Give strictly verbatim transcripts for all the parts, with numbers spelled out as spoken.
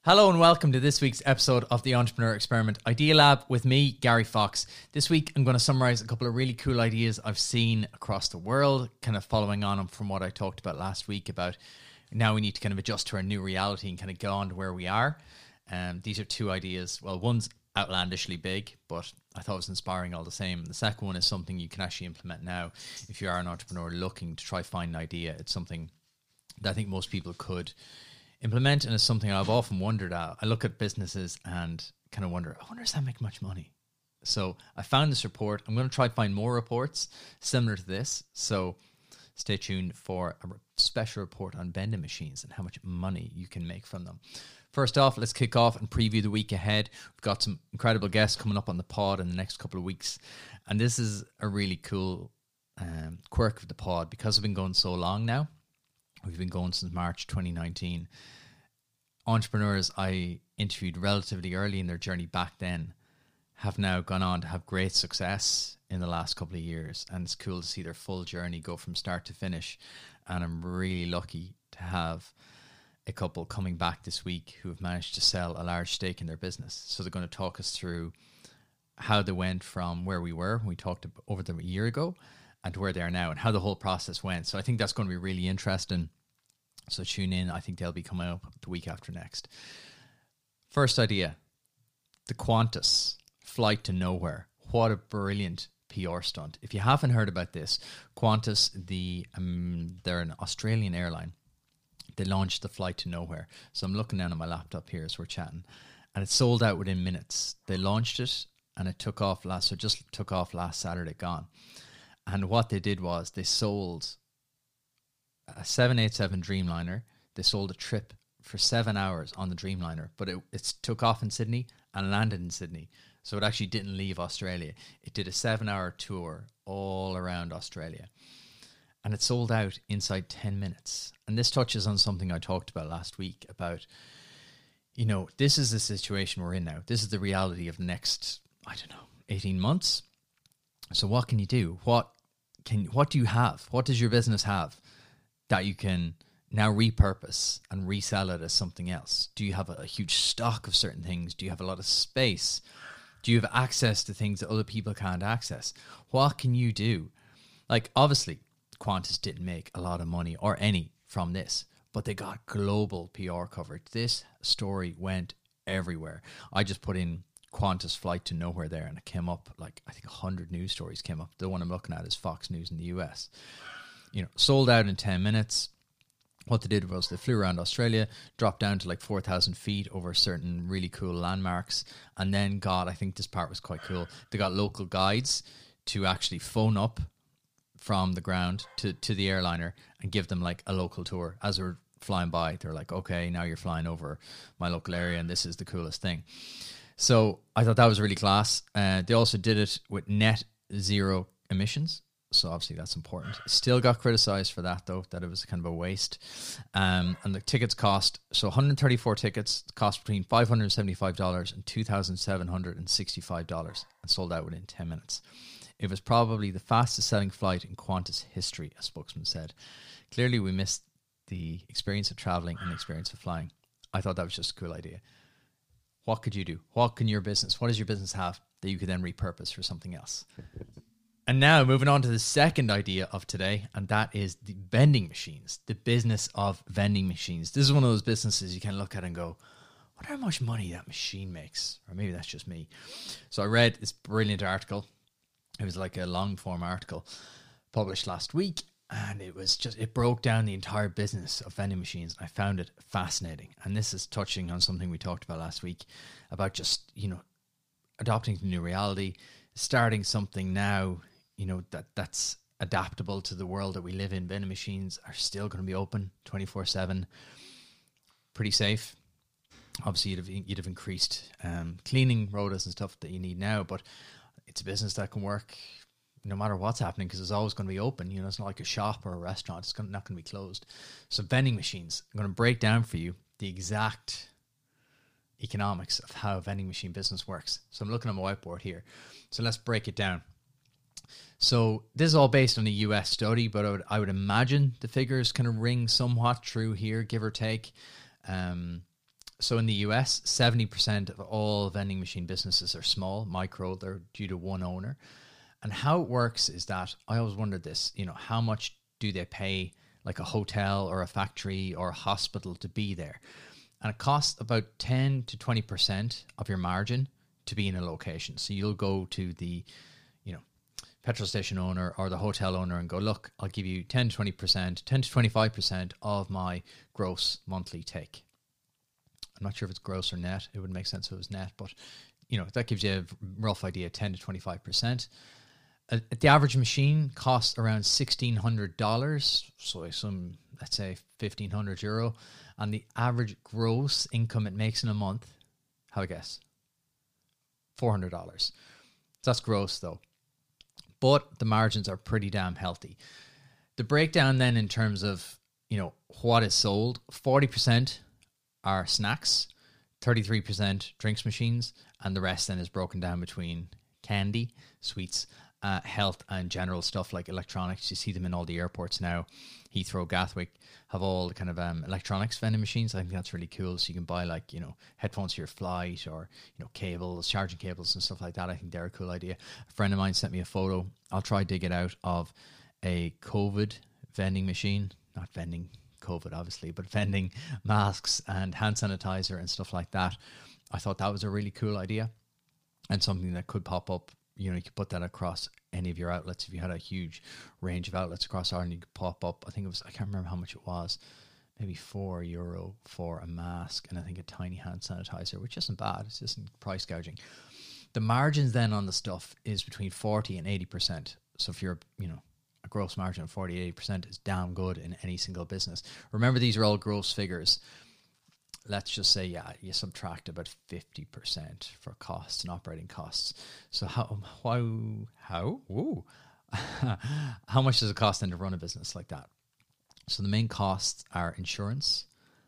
Hello and welcome to this week's episode of the Entrepreneur Experiment Idea Lab with me, Gary Fox. This week I'm going to summarize a couple of really cool ideas I've seen across the world, kind of following on from what I talked about last week about now we need to kind of adjust to our new reality and kind of get on to where we are. Um, these are two ideas. Well, one's outlandishly big, but I thought it was inspiring all the same. The second one is something you can actually implement now if you are an entrepreneur looking to try find an idea. It's something that I think most people could implement, and it's something I've often wondered at. I look at businesses and kind of wonder, I wonder does that make much money? So I found this report. I'm going to try to find more reports similar to this. So stay tuned for a special report on vending machines and how much money you can make from them. First off, let's kick off and preview the week ahead. We've got some incredible guests coming up on the pod in the next couple of weeks. And this is a really cool um, quirk of the pod because we've been going so long now. We've been going since March twenty nineteen. Entrepreneurs I interviewed relatively early in their journey back then have now gone on to have great success in the last couple of years. And it's cool to see their full journey go from start to finish. And I'm really lucky to have a couple coming back this week who have managed to sell a large stake in their business. So they're going to talk us through how they went from where we were when we talked over them a year ago and to where they are now and how the whole process went. So I think that's going to be really interesting. So tune in. I think they'll be coming up the week after next. First idea, the Qantas flight to nowhere. What a brilliant P R stunt. If you haven't heard about this, Qantas, the um, they're an Australian airline. They launched the flight to nowhere. So I'm looking down at my laptop here as we're chatting, and it sold out within minutes. They launched it and it took off last, so it just took off last Saturday gone. And what they did was they sold a seven eighty-seven Dreamliner. They sold a trip for seven hours on the Dreamliner, but it, it took off in Sydney and landed in Sydney. So it actually didn't leave Australia. It did a seven hour tour all around Australia. And it sold out inside ten minutes. And this touches on something I talked about last week about, you know, this is the situation we're in now. This is the reality of the next, I don't know, eighteen months. So what can you do? What can, what do you have? What does your business have that you can now repurpose and resell it as something else? Do you have a, a huge stock of certain things? Do you have a lot of space? Do you have access to things that other people can't access? What can you do? Like, obviously, Qantas didn't make a lot of money or any from this, but they got global P R coverage. This story went everywhere. I just put in Qantas flight to nowhere there and it came up like, I think one hundred news stories came up. The one I'm looking at is Fox News in the U S. You know, sold out in ten minutes. What they did was they flew around Australia, dropped down to like four thousand feet over certain really cool landmarks, and then got, I think this part was quite cool, they got local guides to actually phone up from the ground to, to the airliner and give them like a local tour. As they're flying by, they're like, okay, now you're flying over my local area and this is the coolest thing. So I thought that was really class. Uh, they also did it with net zero emissions. So obviously that's important. Still got criticized for that though, that it was kind of a waste. Um, and the tickets cost, so one hundred thirty-four tickets cost between five hundred seventy-five dollars and two thousand seven hundred sixty-five dollars and sold out within ten minutes. It was probably the fastest selling flight in Qantas history, a spokesman said. Clearly we missed the experience of traveling and the experience of flying. I thought that was just a cool idea. What could you do? What can your business, what does your business have that you could then repurpose for something else? And now moving on to the second idea of today, and that is the vending machines, the business of vending machines. This is one of those businesses you can look at and go, I wonder how much money that machine makes. Or maybe that's just me. So I read this brilliant article. It was like a long form article published last week, and it was just, it broke down the entire business of vending machines. I found it fascinating. And this is touching on something we talked about last week about just, you know, adopting the new reality, starting something now, you know, that that's adaptable to the world that we live in. Vending machines are still going to be open twenty-four seven, pretty safe. Obviously, you'd have, you'd have increased um, cleaning rotas and stuff that you need now, but it's a business that can work no matter what's happening because it's always going to be open. You know, it's not like a shop or a restaurant. It's not going to be closed. So vending machines, I'm going to break down for you the exact economics of how a vending machine business works. So I'm looking at my whiteboard here. So let's break it down. So this is all based on a U S study, but I would, I would imagine the figures kind of ring somewhat true here, give or take. Um, So in the U S, seventy percent of all vending machine businesses are small, micro. They're due to one owner. And how it works is that I always wondered this, you know, how much do they pay like a hotel or a factory or a hospital to be there? And it costs about ten to twenty percent of your margin to be in a location. So you'll go to the, you know, petrol station owner or the hotel owner and go, look, I'll give you ten to twenty percent, ten to twenty-five percent of my gross monthly take. I'm not sure if it's gross or net. It would make sense if it was net, but you know, that gives you a rough idea, ten to twenty-five percent. Uh, the average machine costs around sixteen hundred dollars, so some, let's say fifteen hundred euro, and the average gross income it makes in a month, how I guess? four hundred dollars. So that's gross though. But the margins are pretty damn healthy. The breakdown then in terms of, you know, what is sold, forty percent are snacks, thirty-three percent drinks machines, and the rest then is broken down between candy, sweets, uh, health, and general stuff like electronics. You see them in all the airports now. Heathrow, Gatwick have all the kind of um, electronics vending machines. I think that's really cool. So you can buy like, you know, headphones for your flight or, you know, cables, charging cables and stuff like that. I think they're a cool idea. A friend of mine sent me a photo. I'll try dig it out of a COVID vending machine, not vending COVID obviously, but vending masks and hand sanitizer and stuff like that. I thought that was a really cool idea and something that could pop up. You know, you could put that across any of your outlets. If you had a huge range of outlets across Ireland, you could pop up. I think it was, I can't remember how much it was, maybe four euro for a mask and I think a tiny hand sanitizer, which isn't bad. It's just price gouging. The margins then on the stuff is between forty and eighty percent. So if you're, you know, a gross margin of forty, eighty percent is damn good in any single business. Remember, these are all gross figures. Let's just say, yeah, you subtract about fifty percent for costs and operating costs. So how, how, how, whoa, how much does it cost then to run a business like that? So the main costs are insurance.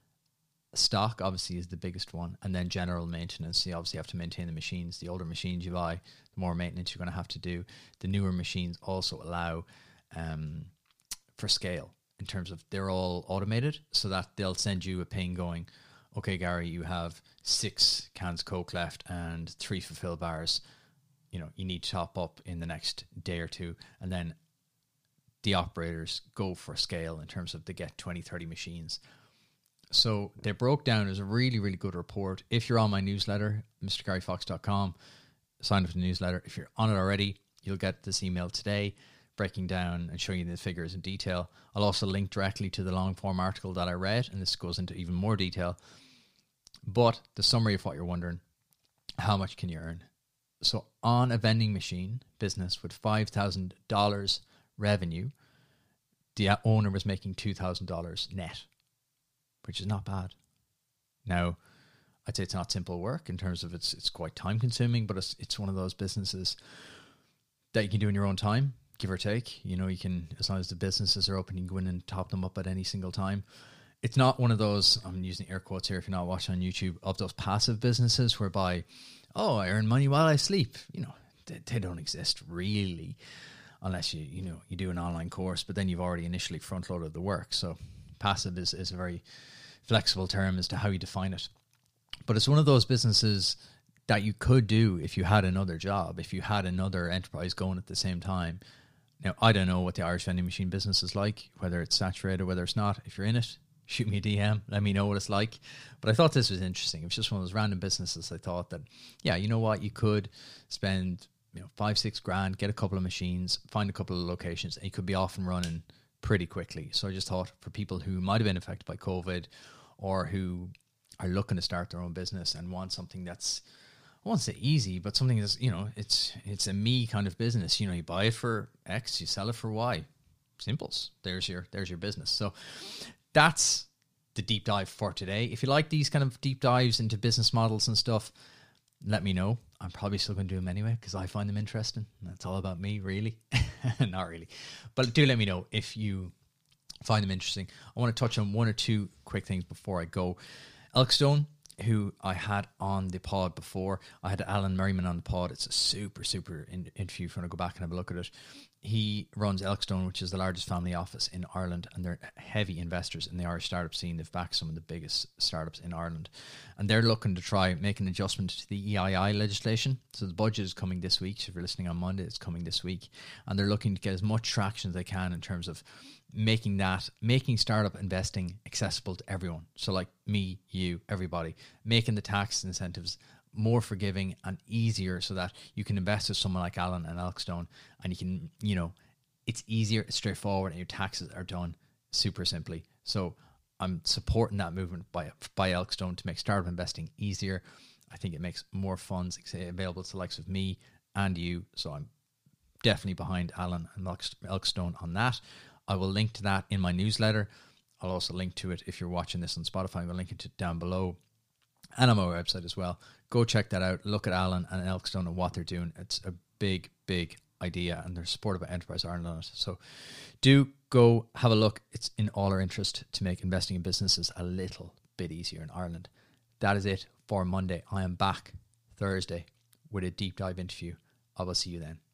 Stock obviously is the biggest one, and then general maintenance. You obviously have to maintain the machines. The older machines you buy, the more maintenance you're going to have to do. The newer machines also allow um, for scale in terms of they're all automated, so that they'll send you a ping going, okay, Gary, you have six cans Coke left and three fulfill bars. You know, you need to top up in the next day or two, and then the operators go for scale in terms of they get twenty, thirty machines. So they broke down as a really, really good report. If you're on my newsletter, Mr Gary Fox dot com, sign up to the newsletter. If you're on it already, you'll get this email today breaking down and showing you the figures in detail. I'll also link directly to the long form article that I read, and this goes into even more detail. But the summary of what you're wondering, how much can you earn? So on a vending machine business with five thousand dollars revenue, the owner was making two thousand dollars net, which is not bad. Now, I'd say it's not simple work in terms of it's it's quite time consuming, but it's it's one of those businesses that you can do in your own time, give or take. You know, you can, as long as the businesses are open, you can go in and top them up at any single time. It's not one of those, I'm using air quotes here if you're not watching on YouTube, of those passive businesses whereby, oh, I earn money while I sleep. You know, they, they don't exist really, unless you, you know, you do an online course, but then you've already initially front loaded the work. So passive is, is a very flexible term as to how you define it. But it's one of those businesses that you could do if you had another job, if you had another enterprise going at the same time. Now, I don't know what the Irish vending machine business is like, whether it's saturated or whether it's not. If you're in it, shoot me a D M, let me know what it's like. But I thought this was interesting. It was just one of those random businesses. I thought that, yeah, you know what, you could spend, you know, five, six grand, get a couple of machines, find a couple of locations, and you could be off and running pretty quickly. So I just thought for people who might have been affected by COVID or who are looking to start their own business and want something that's, I won't say easy, but something that's, you know, it's it's a me kind of business. You know, you buy it for X, you sell it for Y. Simples. There's your there's your business. So that's the deep dive for today. If you like these kind of deep dives into business models and stuff, let me know. I'm probably still going to do them anyway because I find them interesting. That's all about me, really. Not really. But do let me know if you find them interesting. I want to touch on one or two quick things before I go. Elkstone who I had on the pod before. I had Alan Merriman on the pod. It's a super, super in- interview if you want to go back and have a look at it. He runs Elkstone, which is the largest family office in Ireland, and they're heavy investors in the Irish startup scene. They've backed some of the biggest startups in Ireland, and they're looking to try make an adjustment to the E I I legislation. So the budget is coming this week. So if you're listening on Monday, it's coming this week, and they're looking to get as much traction as they can in terms of making that, making startup investing accessible to everyone. So like me, you, everybody, making the tax incentives more forgiving and easier so that you can invest with someone like Alan and Elkstone, and you can, you know, it's easier, it's straightforward, and your taxes are done super simply. So I'm supporting that movement by by Elkstone to make startup investing easier. I think it makes more funds available to the likes of me and you. So I'm definitely behind Alan and Elkstone on that. I will link to that in my newsletter. I'll also link to it if you're watching this on Spotify. I'll link it to down below and on my website as well. Go check that out. Look at Alan and Elkstone and what they're doing. It's a big, big idea, and they're supported by Enterprise Ireland on it. So do go have a look. It's in all our interest to make investing in businesses a little bit easier in Ireland. That is it for Monday. I am back Thursday with a deep dive interview. I will see you then.